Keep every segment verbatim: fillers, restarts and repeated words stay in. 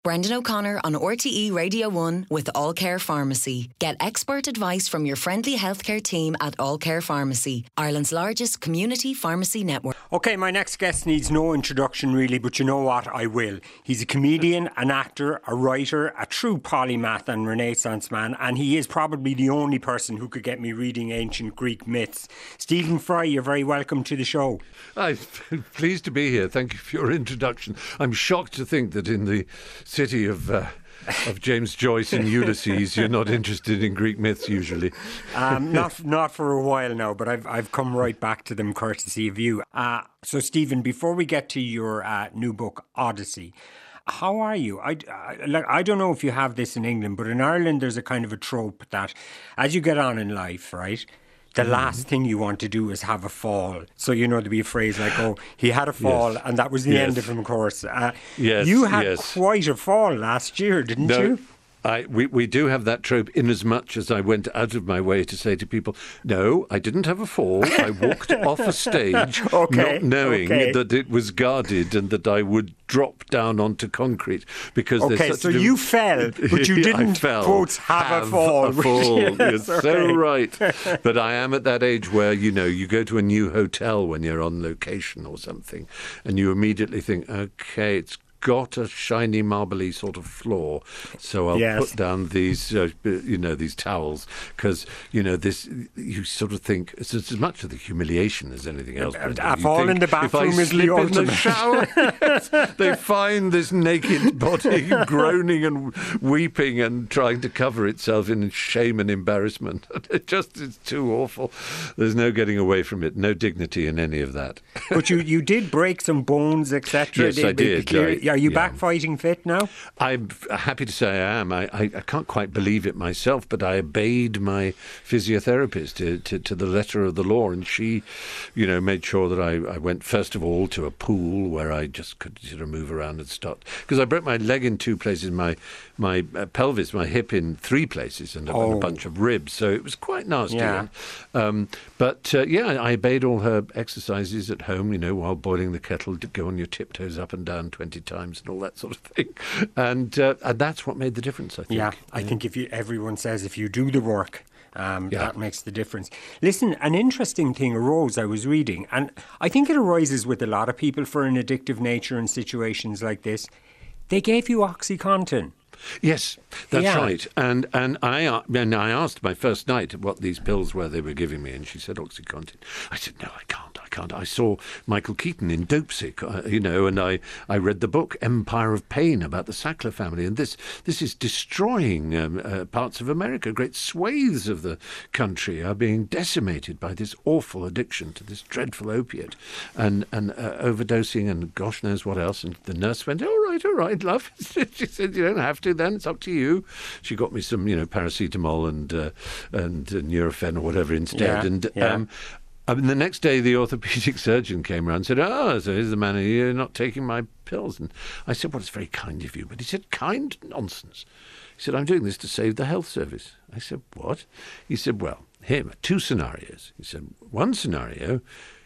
Brendan O'Connor on R T E Radio one with All Care Pharmacy. Get expert advice from your friendly healthcare team at All Care Pharmacy, Ireland's largest community pharmacy network. OK, my next guest needs no introduction really, but you know what? I will. He's a comedian, an actor, a writer, a true polymath and Renaissance man, and he is probably the only person who could get me reading ancient Greek myths. Stephen Fry, you're very welcome to the show. I'm pleased to be here. Thank you for your introduction. I'm shocked to think that in the city of uh, of James Joyce and Ulysses, you're not interested in Greek myths usually. um, not not for a while now, but I've I've come right back to them courtesy of you. Uh, so, Stephen, before we get to your uh, new book, Odyssey, how are you? I, I, like, I don't know if you have this in England, but in Ireland there's a kind of a trope that as you get on in life, right, the mm-hmm. last thing you want to do is have a fall. So, you know, there'd be a phrase like, oh, he had a fall yes. and that was the yes. end of him, of course. Uh, yes, you had yes. quite a fall last year, didn't no. you? I, we, we do have that trope in as much as I went out of my way to say to people, no, I didn't have a fall. I walked off a stage okay, not knowing okay. that it was guarded and that I would drop down onto concrete because okay, there's such so a... you fell, but you didn't, fell, quote, have, have a fall. A fall. yes, You're okay. so right. But I am at that age where, you know, you go to a new hotel when you're on location or something and you immediately think, okay, it's got a shiny marbly sort of floor, so I'll yes. put down these uh, you know these towels because you know this you sort of think it's as much of the humiliation as anything else. A fall in the bathroom if I is slip the ultimate. in the shower, yes, they find this naked body groaning and weeping and trying to cover itself in shame and embarrassment. It just is too awful. There's no getting away from it. No dignity in any of that. But you, you did break some bones, et cetera. Yes, I did. I, Are you yeah. back fighting fit now? I'm happy to say I am. I, I, I can't quite believe it myself, but I obeyed my physiotherapist to, to, to the letter of the law, and she, you know, made sure that I, I went first of all to a pool where I just could sort of move around and start. Because I broke my leg in two places, my my uh, pelvis, my hip in three places, and a, oh. and a bunch of ribs. So it was quite nasty. Yeah. Um, but uh, yeah, I obeyed all her exercises at home. You know, while boiling the kettle, to go on your tiptoes up and down twenty times and all that sort of thing, and uh, and that's what made the difference, I think. Yeah, I yeah. think if you, everyone says if you do the work, um, yeah. that makes the difference. Listen, an interesting thing arose, I was reading, and I think it arises with a lot of people for an addictive nature in situations like this. They gave you OxyContin. Yes, that's yeah. right. And and I and I asked my first night what these pills were they were giving me, and she said OxyContin. I said, no, I can't, I can't. I saw Michael Keaton in Dopesick, uh, you know, and I, I read the book Empire of Pain about the Sackler family, and this this is destroying um, uh, parts of America. Great swathes of the country are being decimated by this awful addiction to this dreadful opiate, and and uh, overdosing, and gosh knows what else. And the nurse went, all right, all right, love. She said, you don't have to. Then it's up to you. She got me some, you know, paracetamol and uh, and uh, Nurofen or whatever instead. Yeah, and yeah. Um, I mean, the next day, the orthopaedic surgeon came around and said, "Oh, so here's the man. You're not taking my pills." And I said, "Well, it's very kind of you." But he said, "Kind nonsense." He said, "I'm doing this to save the health service." I said, "What?" He said, "Well, here are two scenarios." He said, "One scenario,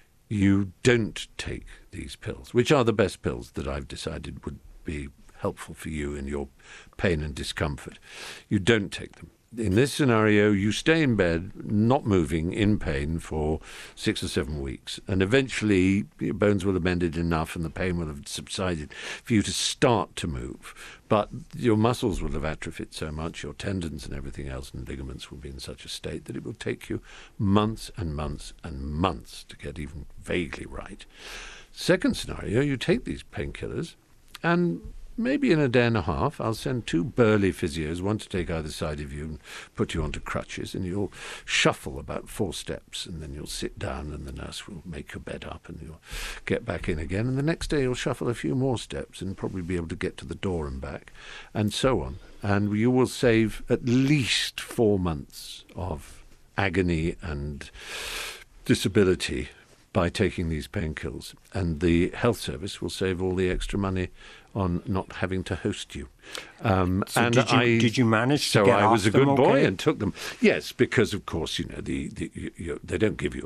you don't take these pills, which are the best pills that I've decided would be helpful for you in your pain and discomfort. You don't take them. In this scenario, you stay in bed, not moving, in pain for six or seven weeks, and eventually your bones will have mended enough and the pain will have subsided for you to start to move. But your muscles will have atrophied so much, your tendons and everything else and ligaments will be in such a state that it will take you months and months and months to get even vaguely right. Second scenario, you take these painkillers and maybe in a day and a half, I'll send two burly physios, one to take either side of you and put you onto crutches, and you'll shuffle about four steps, and then you'll sit down and the nurse will make your bed up and you'll get back in again. And the next day you'll shuffle a few more steps and probably be able to get to the door and back, and so on. And you will save at least four months of agony and disability by taking these painkillers, and the health service will save all the extra money on not having to host you. Um, so and did you, I, did you manage to so get I off was a them good boy okay? and took them. Yes, because of course, you know, the, the you, you, they don't give you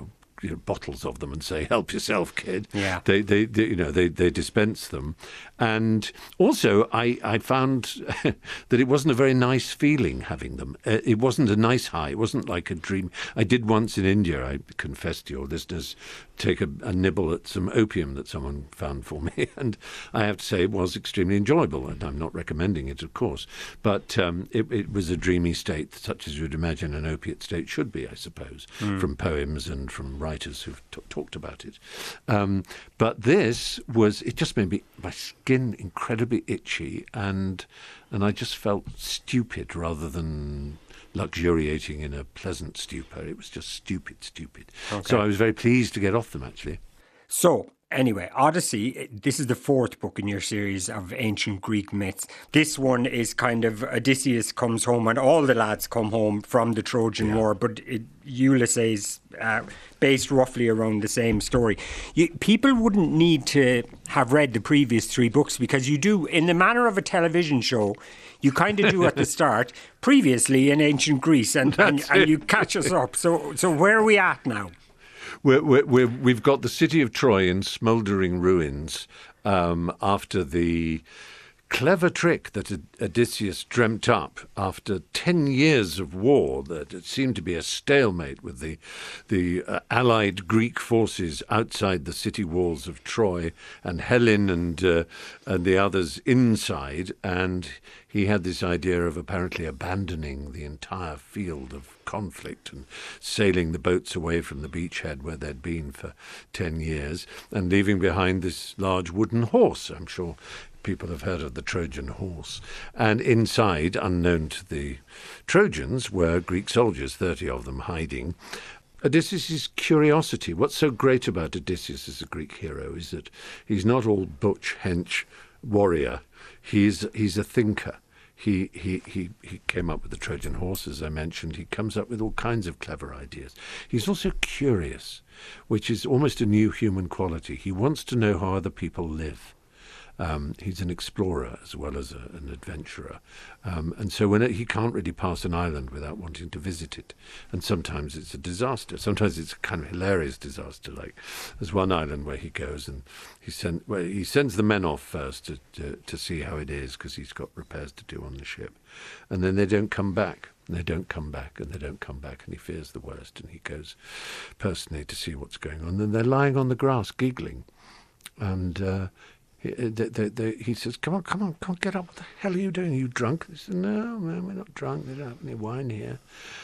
you know, bottles of them and say, "Help yourself, kid." Yeah. They, they, they you know, they, they dispense them, and also I, I found that it wasn't a very nice feeling having them. Uh, it wasn't a nice high. It wasn't like a dream. I did once in India. I confess to your listeners, take a, a nibble at some opium that someone found for me, and I have to say it was extremely enjoyable. And I'm not recommending it, of course, but um, it, it was a dreamy state, such as you'd imagine an opiate state should be, I suppose, mm. from poems and from writers who've t- talked about it. Um, but this was, it just made me, my skin incredibly itchy, and and I just felt stupid rather than luxuriating in a pleasant stupor. It was just stupid, stupid. Okay. So I was very pleased to get off them, actually. So, anyway, Odyssey, this is the fourth book in your series of ancient Greek myths. This one is kind of Odysseus comes home and all the lads come home from the Trojan yeah. War, but it, Ulysses, uh, based roughly around the same story. You, people wouldn't need to have read the previous three books because you do, in the manner of a television show, you kind of do at the start, previously in ancient Greece, and, and, and you catch us up. So, so where are we at now? We're, we're, we're, we've got the city of Troy in smouldering ruins um, after the clever trick that Odysseus dreamt up after ten years of war, that it seemed to be a stalemate with the the uh, allied Greek forces outside the city walls of Troy and Helen and uh, and the others inside, and he had this idea of apparently abandoning the entire field of conflict and sailing the boats away from the beachhead where they'd been for ten years and leaving behind this large wooden horse. I'm sure people have heard of the Trojan horse. And inside, unknown to the Trojans, were Greek soldiers, thirty of them hiding. Odysseus' curiosity, what's so great about Odysseus as a Greek hero is that he's not all butch, hench warrior. He's, he's a thinker. He, he, he, he came up with the Trojan horse, as I mentioned. He comes up with all kinds of clever ideas. He's also curious, which is almost a new human quality. He wants to know how other people live. Um, he's an explorer as well as a, an adventurer. Um, and so when it, he can't really pass an island without wanting to visit it. And sometimes it's a disaster. Sometimes it's a kind of hilarious disaster. Like there's one island where he goes and he, send, well, he sends the men off first to, to, to see how it is because he's got repairs to do on the ship. And then they don't come back. And they don't come back and they don't come back. And he fears the worst. And he goes personally to see what's going on. And they're lying on the grass giggling. And... Uh, He, they, they, they, he says, come on, come on, come on, get up. What the hell are you doing? Are you drunk? They said, no, man, we're not drunk. They don't have any wine here.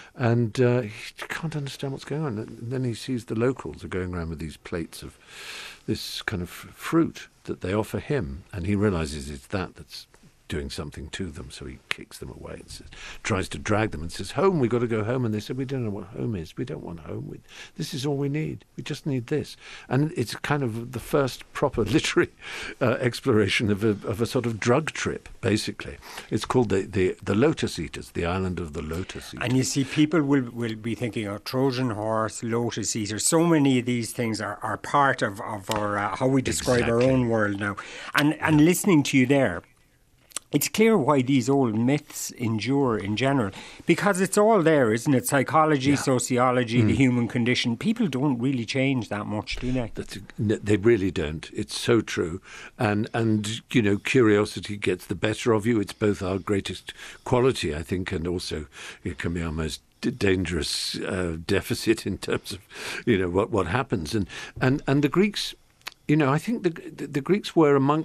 And uh, he can't understand what's going on. And then he sees the locals are going around with these plates of this kind of fruit that they offer him. And he realizes it's that that's doing something to them. So he kicks them away and says, tries to drag them and says, home, we've got to go home. And they said, we don't know what home is. We don't want home. We, this is all we need. We just need this. And it's kind of the first proper literary uh, exploration of a, of a sort of drug trip, basically. It's called the, the, the Lotus Eaters, the island of the Lotus Eaters. And you see, people will, will be thinking, oh, Trojan horse, Lotus Eaters. So many of these things are, are part of, of our uh, how we describe exactly. our own world now. And, and yeah. listening to you there, it's clear why these old myths endure in general, because it's all there, isn't it? Psychology, yeah. sociology, mm. the human condition. People don't really change that much, do they? That's a, they really don't. It's so true. And, and, you know, curiosity gets the better of you. It's both our greatest quality, I think, and also it can be our most dangerous uh, deficit in terms of, you know, what, what happens. And, and, and the Greeks, you know, I think the, the, the Greeks were among...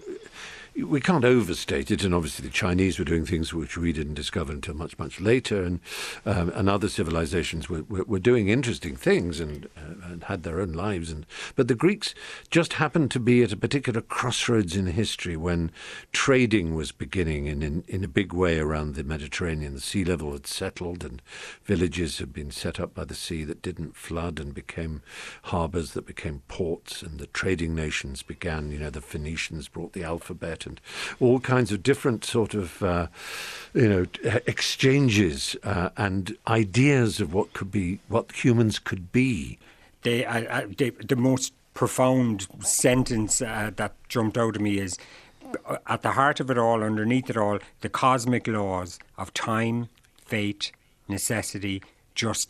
We can't overstate it, and obviously the Chinese were doing things which we didn't discover until much, much later, and um, and other civilizations were, were, were doing interesting things and, uh, and had their own lives. And but the Greeks just happened to be at a particular crossroads in history when trading was beginning in, in, in a big way around the Mediterranean. The sea level had settled, and villages had been set up by the sea that didn't flood and became harbours that became ports, and the trading nations began. You know, the Phoenicians brought the alphabet, and all kinds of different sort of, uh, you know, exchanges uh, and ideas of what could be, what humans could be. They, uh, they, the most profound sentence uh, that jumped out of me is, at the heart of it all, underneath it all, the cosmic laws of time, fate, necessity, justice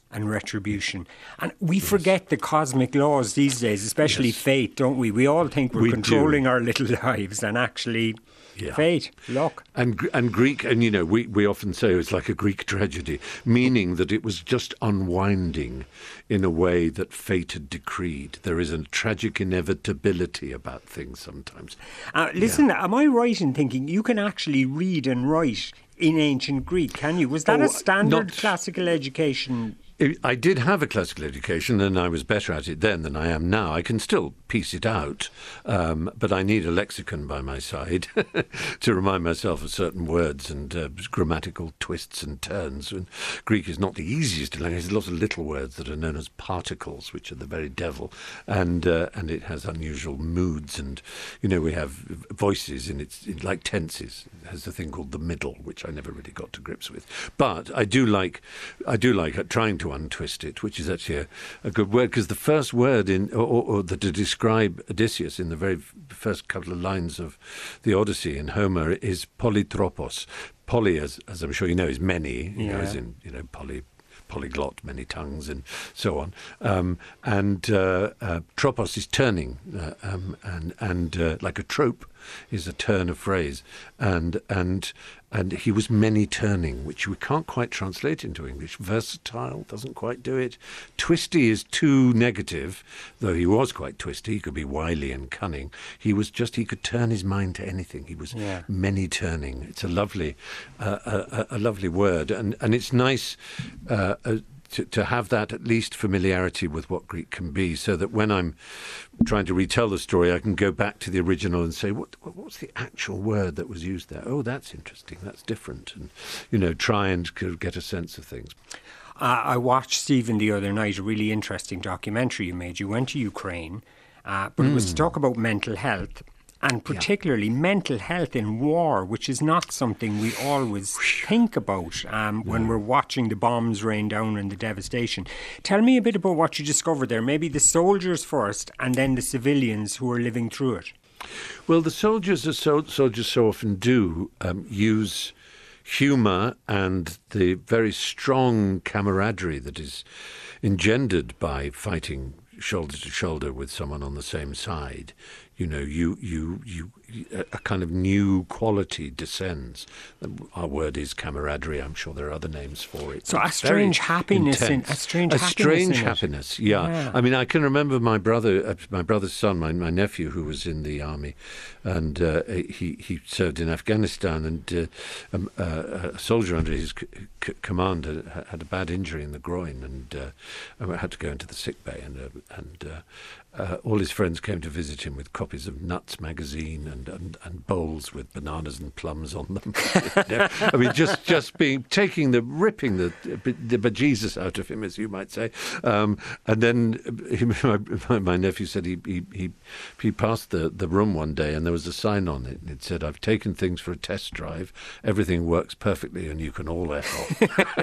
and retribution. And we yes. forget the cosmic laws these days, especially yes. fate, don't we? We all think we're we controlling do. our little lives, and actually yeah. fate, luck. And and Greek, and you know, we, we often say it's like a Greek tragedy, meaning that it was just unwinding in a way that fate had decreed. There is a tragic inevitability about things sometimes. Uh, listen, yeah. am I right in thinking you can actually read and write in ancient Greek, can you? Was that oh, a standard not, classical education? I did have a classical education, and I was better at it then than I am now. I can still piece it out, um, but I need a lexicon by my side to remind myself of certain words and uh, grammatical twists and turns. And Greek is not the easiest language. There's lots of little words that are known as particles, which are the very devil, and uh, and it has unusual moods. And you know, we have voices in its in, like tenses. It has a thing called the middle, which I never really got to grips with. But I do like, I do like trying to untwist it, which is actually a, a good word, because the first word in or, or, or the, to describe Odysseus in the very first couple of lines of the Odyssey in Homer is polytropos. Poly, as, as I'm sure you know, is many, you yeah. know, as in, you know, poly, polyglot, many tongues, and so on. Um, and uh, uh, tropos is turning, uh, um, and and uh, like a trope is a turn of phrase, and and and he was many turning, which we can't quite translate into English. Versatile doesn't quite do it. Twisty is too negative, though he was quite twisty. He could be wily and cunning. He was just, he could turn his mind to anything. He was yeah. many turning. It's a lovely, uh, a, a lovely word, and and it's nice. Uh, uh, To, to have that at least familiarity with what Greek can be, so that when I'm trying to retell the story, I can go back to the original and say, what, what what's the actual word that was used there? Oh, that's interesting. That's different. And, you know, try and get a sense of things. Uh, I watched, Stephen, the other night, a really interesting documentary you made. You went to Ukraine, uh, but mm. it was to talk about mental health. And particularly yeah. mental health in war, which is not something we always think about um, when no. we're watching the bombs rain down and the devastation. Tell me a bit about what you discovered there, maybe the soldiers first and then the civilians who are living through it. Well, the soldiers, as so, soldiers so often do, um, use humour and the very strong camaraderie that is engendered by fighting shoulder to shoulder with someone on the same side. You know, you, you, you, a kind of new quality descends. Our word is camaraderie. I'm sure there are other names for it. So a strange happiness, in, a strange a happiness, strange in happiness. Yeah. yeah. I mean, I can remember my brother, uh, my brother's son, my, my nephew, who was in the army, and uh, he he served in Afghanistan, and uh, um, uh, a soldier under his c- c- command had, had a bad injury in the groin, and uh, had to go into the sick bay, and uh, and. Uh, Uh, all his friends came to visit him with copies of Nuts magazine and, and, and bowls with bananas and plums on them. You know? I mean, just just being taking the ripping the the bejesus out of him, as you might say. Um, and then he, my, my nephew said he he he, he passed the, the room one day and there was a sign on it, and it said, "I've taken things for a test drive. Everything works perfectly, and you can all F off."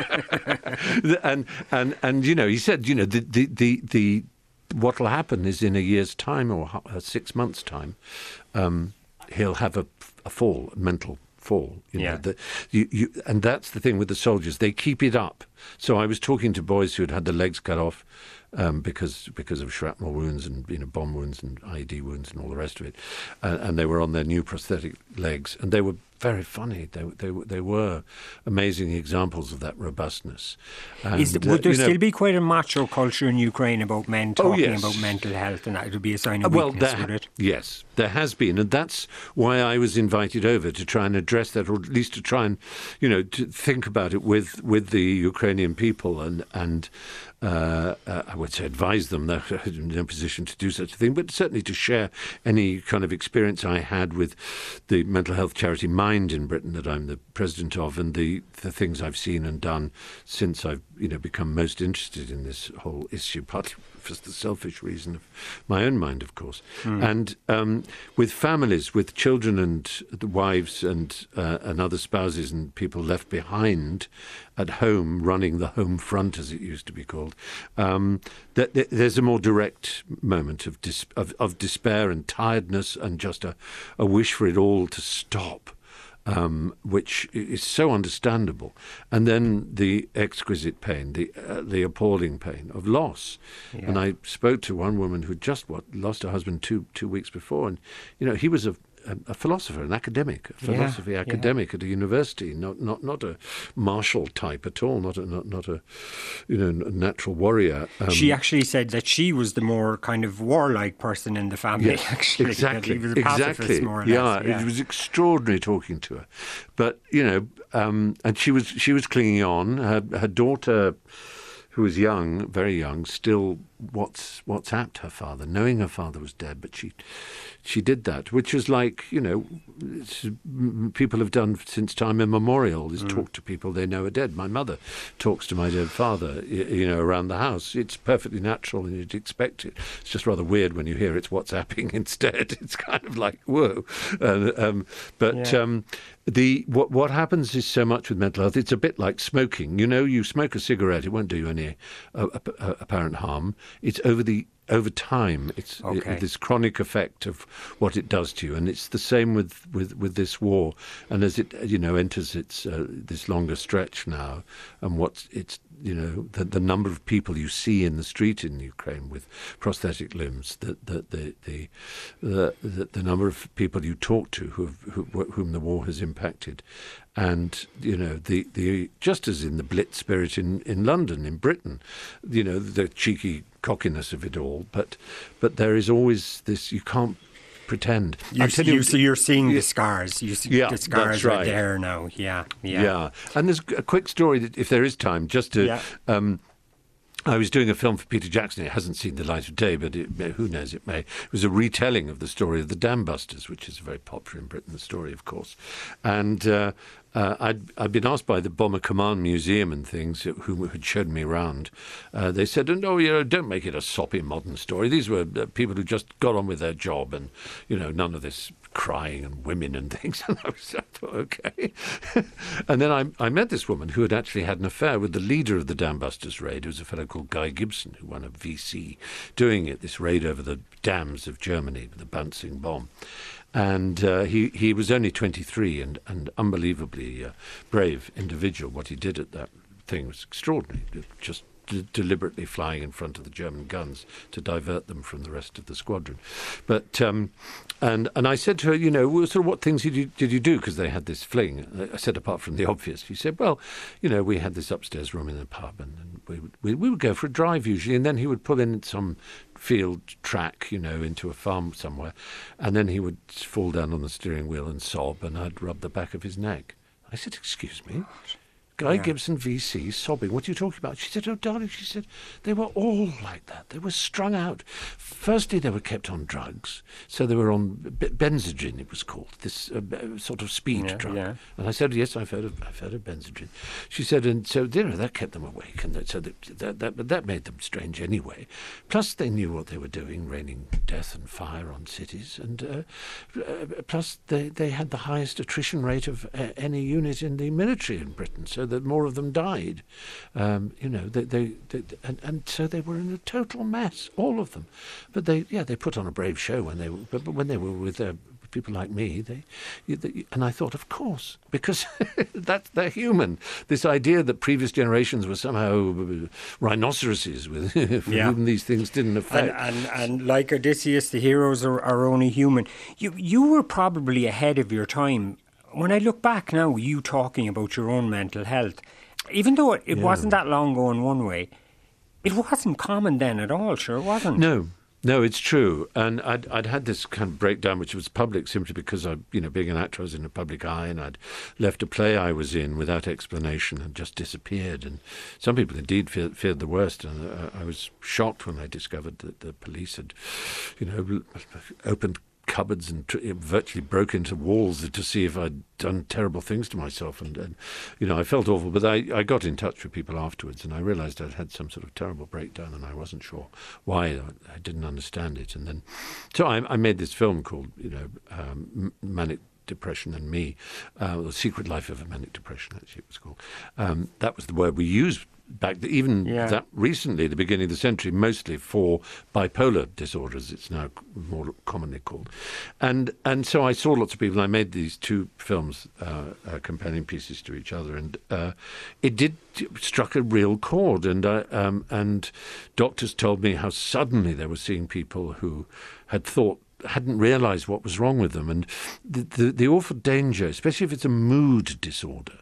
and and and you know, he said, you know, the the the, the what will happen is in a year's time or six months' time, um, he'll have a, a fall, a mental fall. You know, yeah. the, you, you, and that's the thing with the soldiers. They keep it up. So I was talking to boys who had had their legs cut off um, because because of shrapnel wounds and you know bomb wounds and I E D wounds and all the rest of it, uh, and they were on their new prosthetic legs, and they were very funny. They they they were amazing examples of that robustness. And, Is, would there uh, still know, be quite a macho culture in Ukraine about men talking oh, yes. about mental health, and that would be a sign of well, weakness, there, would it? Yes, there has been, and that's why I was invited over to try and address that, or at least to try and, you know, to think about it with, with the Ukrainian people, and and uh, uh, I would say advise them. They're in no position to do such a thing, but certainly to share any kind of experience I had with the mental health charity Mind in Britain that I'm the president of, and the, the things I've seen and done since I've you know become most interested in this whole issue, partly for the selfish reason of my own mind, of course. Mm. And um, with families, with children and the wives and uh, and other spouses and people left behind at home, running the home front, as it used to be called, um, that, that there's a more direct moment of, dis- of of despair and tiredness and just a, a wish for it all to stop. um, which is so understandable, and then the exquisite pain, the uh, the appalling pain of loss. Yeah. And I spoke to one woman who just what lost her husband two two weeks before, and you know he was a A, a philosopher, an academic, a philosophy yeah, academic yeah. at a university, not not not a martial type at all, not a not, not a you know natural warrior. Um, she actually said that she was the more kind of warlike person in the family. Yes, actually, exactly, he was a exactly. More or yeah, less. yeah, it was extraordinary talking to her, but you know, um, and she was she was clinging on. Her her daughter, who was young, very young, still what's WhatsApped her father, knowing her father was dead, but she she did that, which was like, you know, people have done since time immemorial, is mm. talk to people they know are dead. My mother talks to my dead father, you know, around the house. It's perfectly natural and you'd expect it. It's just rather weird when you hear it's WhatsApping instead. It's kind of like, whoa. Uh, um, but yeah. um, the what what happens is so much with mental health, it's a bit like smoking. You know, you smoke a cigarette, it won't do you any uh, apparent harm. It's over the over time. It's okay. it, this chronic effect of what it does to you, and it's the same with, with, with this war. And as it you know enters its uh, this longer stretch now, and what's it's you know the the number of people you see in the street in Ukraine with prosthetic limbs, the the the the the, the, the number of people you talk to who, have, who whom the war has impacted. And, you know, the, the just as in the Blitz spirit in, in London, in Britain, you know, the cheeky cockiness of it all. But but there is always this, you can't pretend. You, you, you, so you're seeing yeah, the scars. You see yeah, the scars right. are there now. Yeah, yeah. Yeah. And there's a quick story, that if there is time, just to... Yeah. Um, I was doing a film for Peter Jackson. It hasn't seen the light of day, but it may, who knows, it may. It was a retelling of the story of the Dam Busters, which is very popular in Britain, the story, of course. And uh, uh, I'd, I'd been asked by the Bomber Command Museum and things, who had showed me around. Uh, they said, no, you know, don't make it a soppy modern story. These were uh, people who just got on with their job and, you know, none of this crying and women and things. And I was like, okay. And then I, I met this woman who had actually had an affair with the leader of the Dam Busters raid. It was a fellow called Guy Gibson, who won a V C doing it, this raid over the dams of Germany with the bouncing bomb. And uh, he, he was only twenty-three and, and unbelievably uh, brave individual. What he did at that thing was extraordinary, just d- deliberately flying in front of the German guns to divert them from the rest of the squadron. But um, and and I said to her, you know, well, sort of what things did you, did you do? Because they had this fling. I said, apart from the obvious. She said, well, you know, we had this upstairs room in the pub, and, and we, would, we, we would go for a drive usually, and then he would pull in some field track, you know, into a farm somewhere, and then he would fall down on the steering wheel and sob, and I'd rub the back of his neck. I said, excuse me? Guy yeah. Gibson V C sobbing. What are you talking about? She said, oh, darling, she said, they were all like that. They were strung out. Firstly, they were kept on drugs. So they were on b- Benzedrine, it was called, this uh, sort of speed yeah, drug. Yeah. And I said, yes, I've heard of I've heard of Benzedrine. She said, and so, you know, that kept them awake. And that, so that, that, that, but that made them strange anyway. Plus, they knew what they were doing, raining death and fire on cities. And uh, uh, plus, they, they had the highest attrition rate of uh, any unit in the military in Britain. So that more of them died, um, you know, they, they, they and, and so they were in a total mess, all of them. But they, yeah, they put on a brave show when they, were, but, but when they were with uh, people like me, they, they, and I thought, of course, because that they're human. This idea that previous generations were somehow rhinoceroses with for yeah. whom these things didn't affect. And, and, and like Odysseus, the heroes are, are only human. You, you were probably ahead of your time. When I look back now, you talking about your own mental health, even though it, it yeah. wasn't that long going one way, it wasn't common then at all, sure it wasn't. No, no, it's true. And I'd, I'd had this kind of breakdown, which was public simply because, I, you know, being an actor, I was in the public eye, and I'd left a play I was in without explanation and just disappeared. And some people indeed feared, feared the worst. And uh, I was shocked when I discovered that the police had, you know, opened cupboards and tr- virtually broke into walls to see if I'd done terrible things to myself, and, and you know, I felt awful, but I, I got in touch with people afterwards, and I realised I'd had some sort of terrible breakdown, and I wasn't sure why. I, I didn't understand it, and then so I, I made this film called, you know, um, Manic Depression and Me, uh, The Secret Life of a Manic Depression, actually it was called. Um, that was the word we used back th- even Yeah. that recently, the beginning of the century, mostly for bipolar disorders. It's now more commonly called. And and so I saw lots of people. I made these two films, uh, uh, companion pieces to each other, and uh, it did it struck a real chord. And I, um, and doctors told me how suddenly they were seeing people who had thought hadn't realised what was wrong with them, and the, the the awful danger, especially if it's a mood disorder,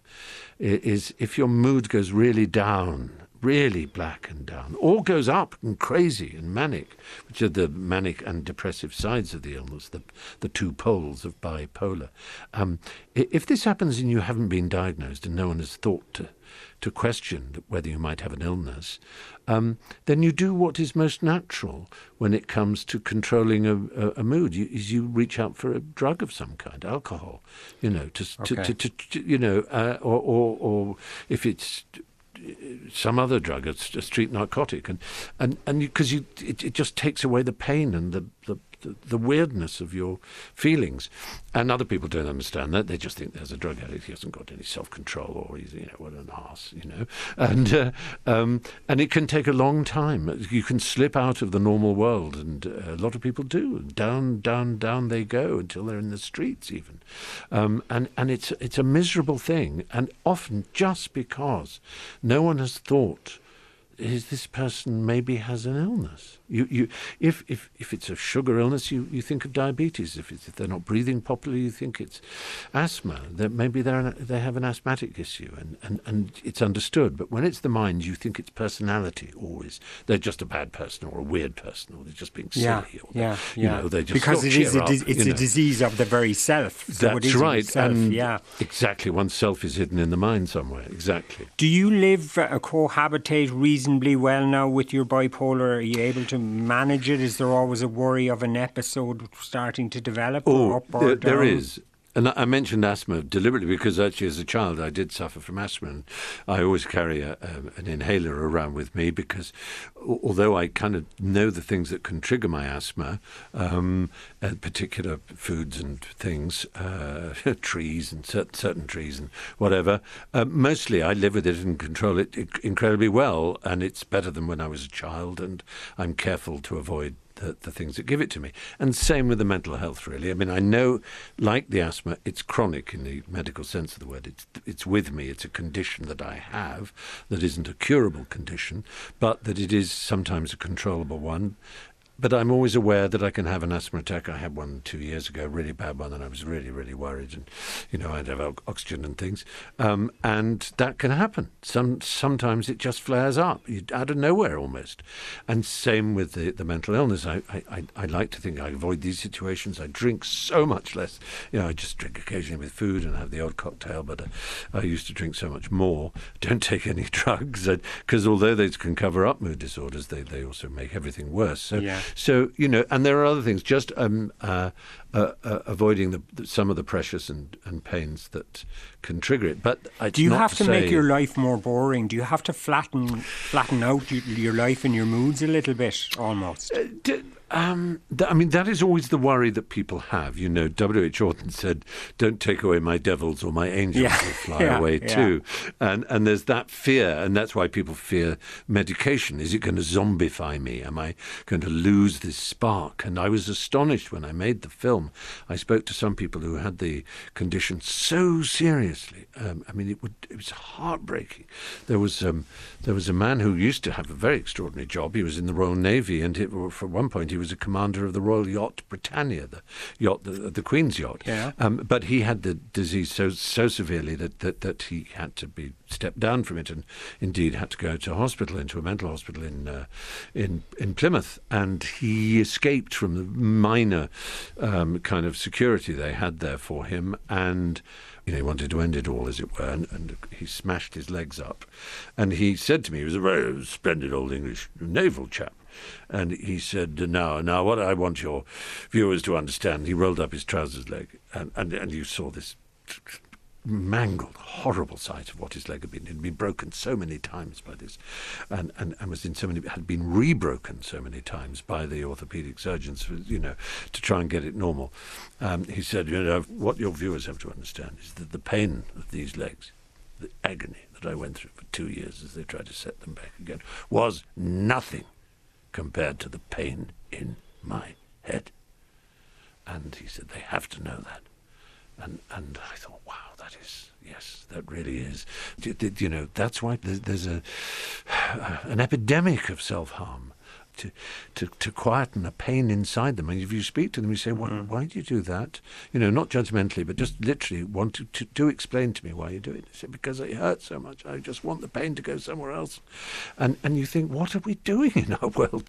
is if your mood goes really down, really black and down, or goes up and crazy and manic, which are the manic and depressive sides of the illness, the the two poles of bipolar. Um, if this happens and you haven't been diagnosed and no one has thought to to question whether you might have an illness, um, then you do what is most natural when it comes to controlling a, a, a mood. You, is you reach out for a drug of some kind, alcohol, you know, to, to, Okay. to, to, to you know, uh, or, or, or if it's some other drug, a, a street narcotic, and and and because you, you it, it just takes away the pain and the the. The, the weirdness of your feelings. And other people don't understand that. They just think there's a drug addict, he hasn't got any self-control, or he's, you know, what an arse, you know. And uh, um, and it can take a long time. You can slip out of the normal world, and uh, a lot of people do. Down, down, down they go until they're in the streets even. Um, and, and it's, it's a miserable thing, and often just because no one has thought, is this person maybe has an illness? You, you, if, if, if it's a sugar illness, you, you think of diabetes. If, it's, if they're not breathing properly, you think it's asthma. That maybe they're an, they have an asthmatic issue, and, and, and it's understood. But when it's the mind, you think it's personality always. They're just a bad person or a weird person, or they're just being silly. Yeah, or yeah, you yeah. know, they just because not it is a cheer dis- up, it's you a know. disease of the very self. So it That's is in right, itself, and yeah. exactly, oneself is hidden in the mind somewhere. Exactly. Do you live, uh, cohabitate reasonably well now with your bipolar? Are you able to manage it? Is there always a worry of an episode starting to develop? Or Oh, up or there, down? there is. And I mentioned asthma deliberately because actually as a child I did suffer from asthma, and I always carry a, um, an inhaler around with me because although I kind of know the things that can trigger my asthma, um, uh, particular foods and things, uh, trees and cer- certain trees and whatever, uh, mostly I live with it and control it incredibly well, and it's better than when I was a child, and I'm careful to avoid The, the things that give it to me. And same with the mental health, really. I mean, I know, like the asthma, it's chronic in the medical sense of the word. It's it's with me. It's a condition that I have that isn't a curable condition, but that it is sometimes a controllable one. But I'm always aware that I can have an asthma attack. I had one two years ago, a really bad one, and I was really, really worried. And, you know, I'd have o- oxygen and things. Um, and that can happen. Some Sometimes it just flares up, you, out of nowhere almost. And same with the, the mental illness. I, I, I like to think I avoid these situations. I drink so much less. You know, I just drink occasionally with food and have the odd cocktail, but uh, I used to drink so much more. Don't take any drugs, because although they can cover up mood disorders, they, they also make everything worse. So. Yeah. So, you know, and there are other things, just um, uh, uh, uh, avoiding the, the, some of the pressures and, and pains that can trigger it. But it's Do you not have to say, make your life more boring? Do you have to flatten flatten out your, your life and your moods a little bit, almost? Uh, d- Um, th- I mean, that is always the worry that people have. You know, W H Auden said, don't take away my devils or my angels Yeah. will fly Yeah, away yeah. too. And and there's that fear, and that's why people fear medication. Is it going to zombify me? Am I going to lose this spark? And I was astonished when I made the film. I spoke to some people who had the condition so seriously. Um, I mean, it would it was heartbreaking. There was um, there was a man who used to have a very extraordinary job. He was in the Royal Navy, and it, for one point he was a commander of the Royal Yacht Britannia, the yacht, the, the Queen's yacht. Yeah. Um, but he had the disease so so severely that, that, that he had to be stepped down from it, and indeed had to go to hospital, into a mental hospital in uh, in in Plymouth. And he escaped from the minor um, kind of security they had there for him, and you know, he wanted to end it all, as it were, and, and he smashed his legs up. And he said to me, he was a very splendid old English naval chap, and he said, now, now, what I want your viewers to understand, he rolled up his trousers leg, and, and, and you saw this mangled, horrible sight of what his leg had been. It had been broken so many times by this, and, and, and was in so many, had been rebroken so many times by the orthopaedic surgeons, you know, to try and get it normal. Um, he said, you know, what your viewers have to understand is that the pain of these legs, the agony that I went through for two years as they tried to set them back again, was nothing compared to the pain in my head. And he said, they have to know that. And and I thought, wow, that is, yes, that really is. You, you know, that's why there's, there's a an epidemic of self-harm. To, to to quieten a pain inside them. And if you speak to them, you say, why, mm. why do you do that? You know, not judgmentally, but just literally want to, to, to explain to me why you do it. They say, because it hurts so much. I just want the pain to go somewhere else. And and you think, what are we doing in our world?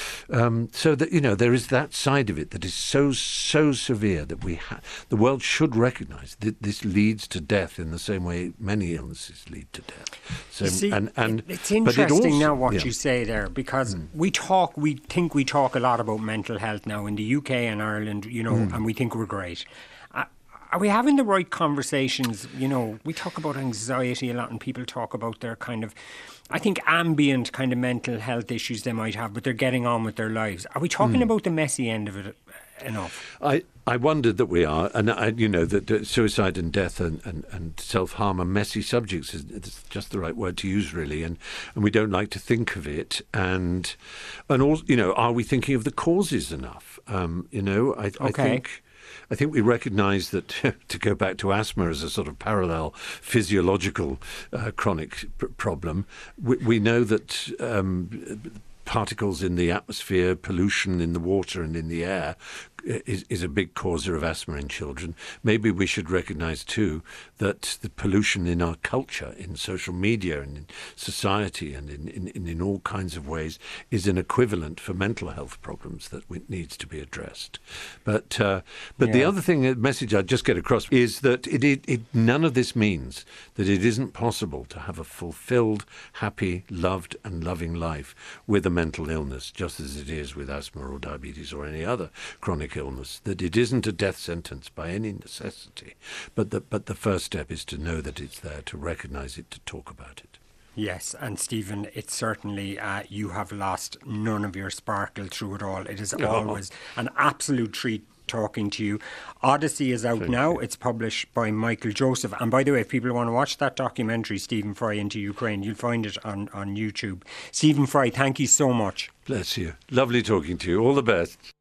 Um, so that, you know, there is that side of it that is so, so severe that we ha- the world should recognise that this leads to death in the same way many illnesses lead to death. So, see, and, and, it's interesting it also, now what yeah. you say there, because mm. we talk We think we talk a lot about mental health now in the U K and Ireland, you know, mm. and we think we're great. Uh, are we having the right conversations? You know, we talk about anxiety a lot, and people talk about their kind of, I think, ambient kind of mental health issues they might have, but they're getting on with their lives. Are we talking mm. about the messy end of it enough? I, I wondered that we are, and I, you know that uh, suicide and death and, and, and self-harm are messy subjects. It's just the right word to use, really, and, and we don't like to think of it. And and also, you know, are we thinking of the causes enough? Um, you know, I, okay. I think. I think we recognise that, to go back to asthma as a sort of parallel physiological uh, chronic pr- problem, we, we know that um, particles in the atmosphere, pollution in the water and in the air is, is a big causer of asthma in children. Maybe we should recognise too that the pollution in our culture, in social media and in society and in, in, in, in all kinds of ways is an equivalent for mental health problems that we, needs to be addressed. But uh, but yeah. the other thing, the message I'd just get across is that it, it, it none of this means that it isn't possible to have a fulfilled, happy, loved and loving life with a mental illness, just as it is with asthma or diabetes or any other chronic illness, that it isn't a death sentence by any necessity, but the, but the first step is to know that it's there, to recognise it, to talk about it. Yes, and Stephen, it's certainly, uh, you have lost none of your sparkle through it all. It is oh. always an absolute treat talking to you. Odyssey is out Thank now. You. It's published by Michael Joseph. And by the way, if people want to watch that documentary, Stephen Fry into Ukraine, you'll find it on, on YouTube. Stephen Fry, thank you so much. Bless you. Lovely talking to you. All the best.